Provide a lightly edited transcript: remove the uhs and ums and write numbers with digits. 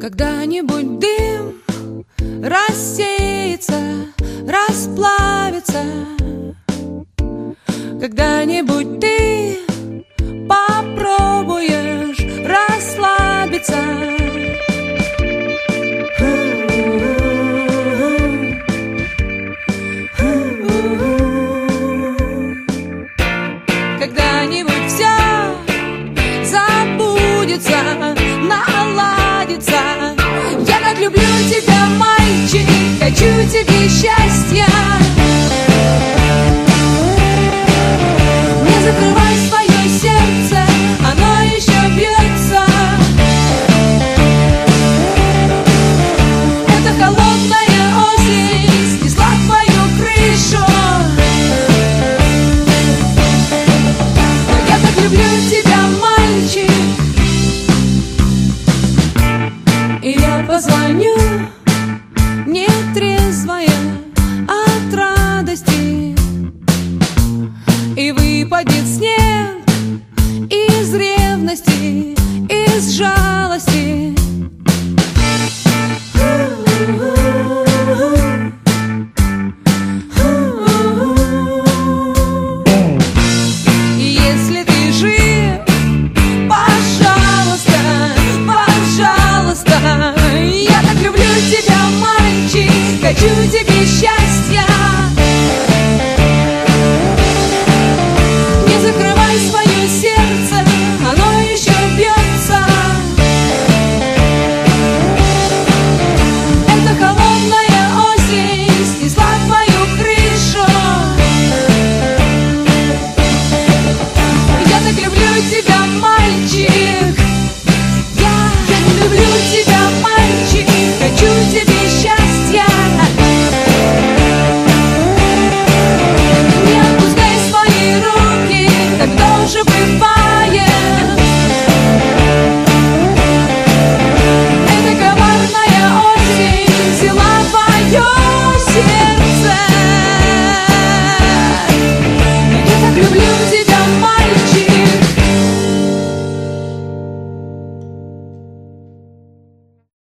Когда-нибудь дым рассеется, расплавится. Когда-нибудь ты попробуешь расслабиться. Когда-нибудь все забудется, наладится. Я так люблю тебя, мальчик, хочу тебе счастья. Не закрывай свое сердце, оно еще бьется. Эта холодная осень снесла твою крышу. Но я так люблю тебя, мальчик, и я позвоню нетрезвая от радости, и выпадет снег из ревности, из жалости. И если ты жив, пожалуйста, пожалуйста, я так люблю тебя, мальчик, хочу тебе счастья.